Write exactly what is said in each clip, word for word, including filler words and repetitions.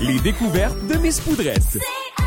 Les découvertes de Miss Poudrette.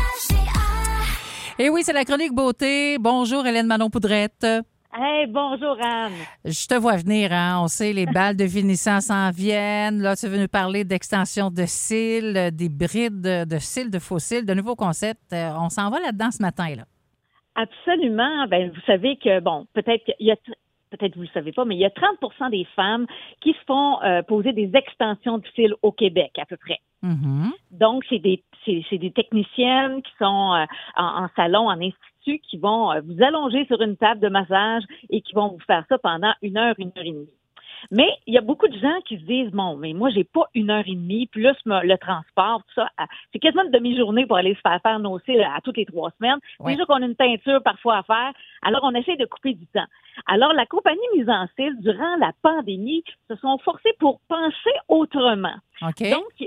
Et oui, c'est la chronique beauté. Bonjour Hélène Manon Poudrette. Hey, bonjour Anne. Je te vois venir, hein. On sait, les balles de finissant s'en viennent. Là, tu veux nous parler d'extension de cils, euh, des brides de, de cils, de faux cils, de nouveaux concepts. Euh, on s'en va là-dedans ce matin, là. Absolument. Ben, vous savez que, bon, peut-être qu'il y a, peut-être vous le savez pas, mais il y a trente pour cent des femmes qui se font euh, poser des extensions de cils au Québec, à peu près. Mm-hmm. Donc, c'est des, c'est, c'est des techniciennes qui sont euh, en, en salon, en institut, qui vont euh, vous allonger sur une table de massage et qui vont vous faire ça pendant une heure, une heure et demie. Mais il y a beaucoup de gens qui se disent, bon, mais moi, j'ai pas une heure et demie, plus le transport, tout ça, c'est quasiment une demi-journée pour aller se faire faire nos cils à toutes les trois semaines. Ouais. Déjà qu'on a une teinture parfois à faire, alors on essaie de couper du temps. Alors, la compagnie Mise en Cils, durant la pandémie, se sont forcés pour penser autrement. OK. Donc,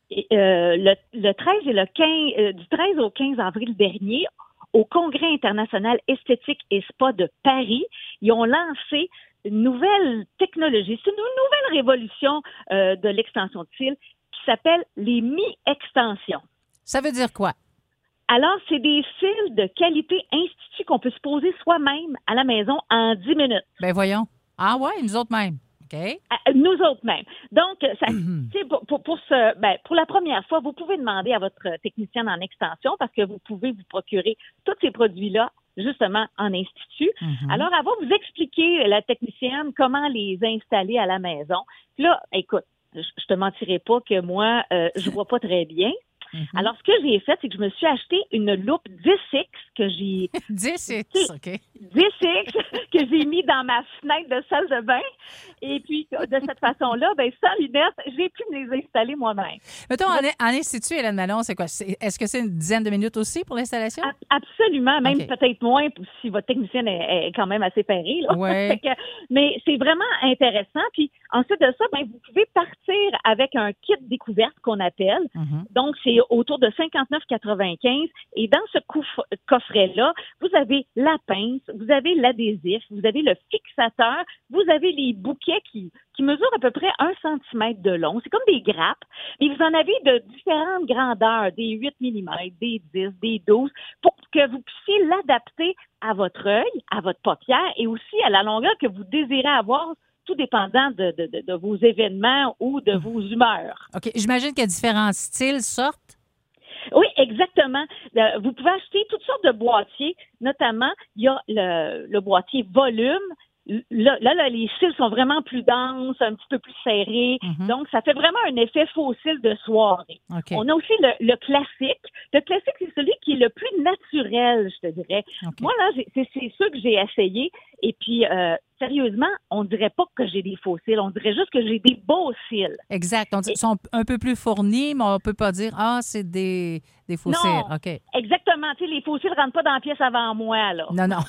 euh, le, le treize et le quinze, euh, du treize au quinze avril dernier, au Congrès international esthétique et spa de Paris, ils ont lancé une nouvelle technologie, c'est une nouvelle révolution euh, de l'extension de cils qui s'appelle les mi-extensions. Ça veut dire quoi? Alors, c'est des cils de qualité institut qu'on peut se poser soi-même à la maison en dix minutes. Ben voyons. Ah ouais, nous autres même. OK. À, nous autres même. Donc, ça, mm-hmm. pour, pour, pour, ce, ben, pour la première fois, vous pouvez demander à votre technicienne en extension parce que vous pouvez vous procurer tous ces produits-là justement en institut. Mm-hmm. Alors, elle va vous expliquer, la technicienne, comment les installer à la maison. Puis là, écoute, je, je te mentirai pas que moi, euh, je vois pas très bien. Mm-hmm. Alors, ce que j'ai fait, c'est que je me suis acheté une loupe dix X que j'ai... dix X, OK. dix X que j'ai mis dans ma fenêtre de salle de bain. Et puis, de cette façon-là, ben sans lunettes, j'ai pu me les installer moi-même. Mettons, en, en institut, Hélène Manon, c'est quoi? C'est, est-ce que c'est une dizaine de minutes aussi pour l'installation? A- absolument, même okay. peut-être moins si votre technicienne est, est quand même assez parée. Là. Ouais. que, mais c'est vraiment intéressant. Puis ensuite de ça, ben, vous pouvez partir avec un kit découverte qu'on appelle. Mm-hmm. Donc, c'est autour de cinquante-neuf quatre-vingt-quinze. Et dans ce coffre- coffret-là, vous avez la pince, vous avez l'adhésif, vous avez le fixateur, vous avez les bouquets qui, qui mesurent à peu près un centimètre de long. C'est comme des grappes. Mais vous en avez de différentes grandeurs, des huit millimètres, des dix, des douze, pour que vous puissiez l'adapter à votre œil, à votre paupière et aussi à la longueur que vous désirez avoir, tout dépendant de, de, de, de vos événements ou de vos humeurs. OK. J'imagine qu'il y a différents styles sortent. Oui, exactement. Vous pouvez acheter toutes sortes de boîtiers. Notamment, il y a le, le boîtier volume. Là, là, là, les cils sont vraiment plus denses, un petit peu plus serrés. Mm-hmm. Donc, ça fait vraiment un effet faux cils de soirée. Okay. On a aussi le, le classique. Le classique, c'est celui qui est le plus naturel, je te dirais. Okay. Moi, là, j'ai, c'est, c'est sûr que j'ai essayé. Et puis, euh, sérieusement, on ne dirait pas que j'ai des faux cils. On dirait juste que j'ai des beaux cils. Exact. On dit, ils sont un peu plus fournis, mais on ne peut pas dire « Ah, c'est des, des faux cils. » OK. Exactement. Tu sais, les faux cils ne rentrent pas dans la pièce avant moi, là. Non, non.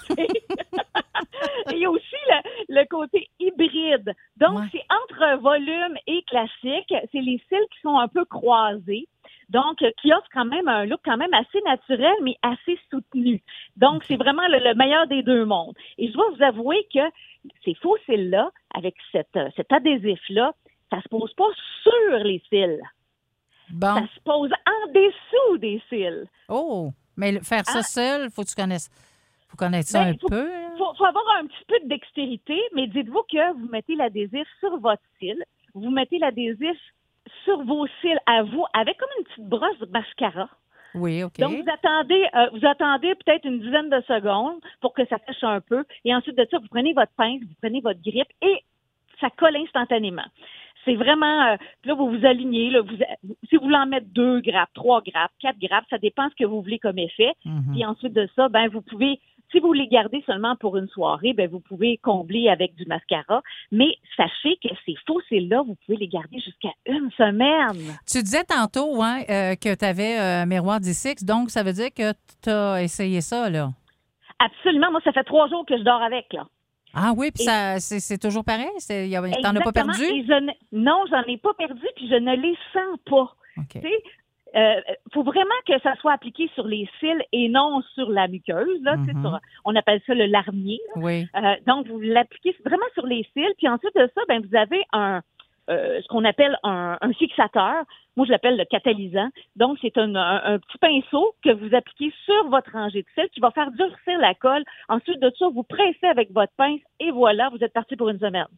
Il y a aussi le, le côté hybride. Donc, ouais. c'est entre volume et classique. C'est les cils qui sont un peu croisés. Donc, qui offre quand même un look quand même assez naturel, mais assez soutenu. Donc, okay. c'est vraiment le, le meilleur des deux mondes. Et je dois vous avouer que ces faux cils-là, avec cette, cet adhésif-là, ça se pose pas sur les cils. Bon. Ça se pose en dessous des cils. Oh! Mais faire ça ah. seul, il faut que tu connaisses... Faut connaître ça ben, un faut, peu. Il faut, faut avoir un petit peu de dextérité, mais dites-vous que vous mettez l'adhésif sur votre cil, vous mettez l'adhésif sur vos cils à vous, avec comme une petite brosse de mascara. Oui, OK. Donc, vous attendez, euh, vous attendez peut-être une dizaine de secondes pour que ça sèche un peu. Et ensuite de ça, vous prenez votre pince, vous prenez votre grippe et ça colle instantanément. C'est vraiment, euh, là, vous vous alignez. Là, vous, si vous voulez en mettre deux grappes, trois grappes, quatre grappes, ça dépend ce que vous voulez comme effet. Mm-hmm. Puis ensuite de ça, ben vous pouvez... Si vous les gardez seulement pour une soirée, ben vous pouvez combler avec du mascara. Mais sachez que ces faux cils-là, vous pouvez les garder jusqu'à une semaine. Tu disais tantôt hein, euh, que tu avais euh, un miroir dix X, donc ça veut dire que tu as essayé ça, là? Absolument. Moi, ça fait trois jours que je dors avec, là. Ah oui, puis ça, c'est, c'est toujours pareil? C'est, y a, t'en as pas perdu? Et je ne, non, j'en ai pas perdu, puis je ne les sens pas. Okay. Tu sais, il euh, faut vraiment que ça soit appliqué sur les cils et non sur la muqueuse. Là, mm-hmm. sur, on appelle ça le larmier. Oui. Euh, donc, vous l'appliquez vraiment sur les cils. Puis ensuite de ça, ben, vous avez un, euh, ce qu'on appelle un, un fixateur. Moi, je l'appelle le catalysant. Donc, c'est un, un, un petit pinceau que vous appliquez sur votre rangée de cils qui va faire durcir la colle. Ensuite de ça, vous pressez avec votre pince et voilà, vous êtes parti pour une semaine.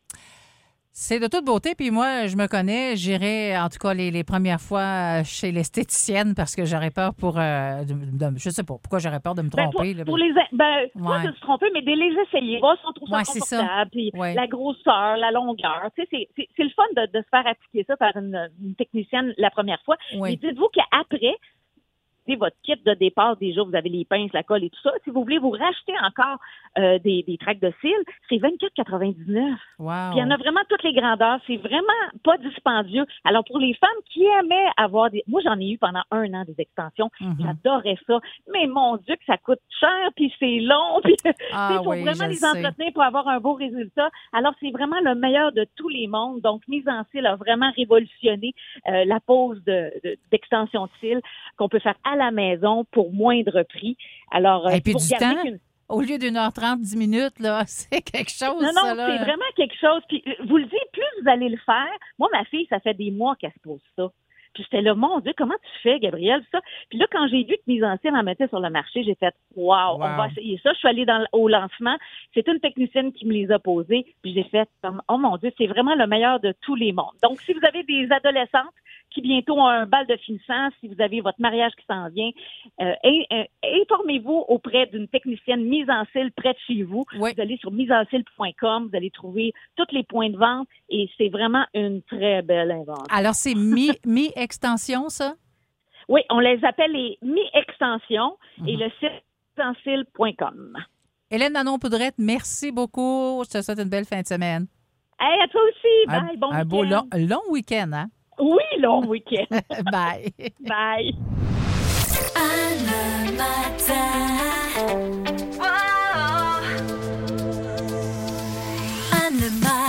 C'est de toute beauté. Puis moi, je me connais. J'irai, en tout cas, les, les premières fois chez l'esthéticienne parce que j'aurais peur pour... Euh, de, de, je sais pas. Pourquoi j'aurais peur de me tromper? Ben, pour, là, pour les... Ben, ouais. pas de se tromper, mais de les essayer. Voir si on trouve ça ouais, confortable. Puis ouais. la grosseur, la longueur. Tu sais, c'est, c'est, c'est le fun de, de se faire appliquer ça par une, une technicienne la première fois. Oui. Et dites-vous qu'après... votre kit de départ, déjà, vous avez les pinces, la colle et tout ça. Si vous voulez vous racheter encore euh, des, des tracts de cils, c'est vingt-quatre quatre-vingt-dix-neuf. Wow. Puis il y en a vraiment toutes les grandeurs. C'est vraiment pas dispendieux. Alors, pour les femmes qui aimaient avoir des... Moi, j'en ai eu pendant un an des extensions. Mm-hmm. J'adorais ça. Mais mon Dieu, que ça coûte cher, puis c'est long. Puis ah, il faut oui, vraiment les entretenir pour avoir un beau résultat. Alors, c'est vraiment le meilleur de tous les mondes. Donc, Mise en Cils a vraiment révolutionné euh, la pose de, de, d'extension de cils qu'on peut faire à la maison pour moindre prix. Alors, et puis pour du garder temps, qu'une... au lieu d'une heure trente, dix minutes, là, c'est quelque chose. Non, non, ça, là. c'est vraiment quelque chose. Puis, vous le dites, plus vous allez le faire. Moi, ma fille, ça fait des mois qu'elle se pose ça. Puis j'étais là, mon Dieu, comment tu fais, Gabrielle, ça? Puis là, quand j'ai vu que Mise en Cils en mettait sur le marché, j'ai fait, wow, wow, on va essayer ça. Je suis allée dans, au lancement. C'est une technicienne qui me les a posés. Puis j'ai fait, oh mon Dieu, c'est vraiment le meilleur de tous les mondes. Donc, si vous avez des adolescentes qui bientôt ont un bal de finissant, si vous avez votre mariage qui s'en vient, euh, in, euh, informez-vous auprès d'une technicienne Mise en Cils près de chez vous. Oui. Vous allez sur mise en cils point com, vous allez trouver tous les points de vente et c'est vraiment une très belle invention. Alors, c'est mi, mi-extension, ça? Oui, on les appelle les mi-extensions mm-hmm. et le site mise en cils point com. Hélène Nanon-Poudrette, merci beaucoup. Je te souhaite une belle fin de semaine. Hey, à toi aussi. Bye, un, bon un week-end. beau long, long week-end, hein? Oui, long week-end. Bye. Bye. Anne matin. Oh. Anne matin.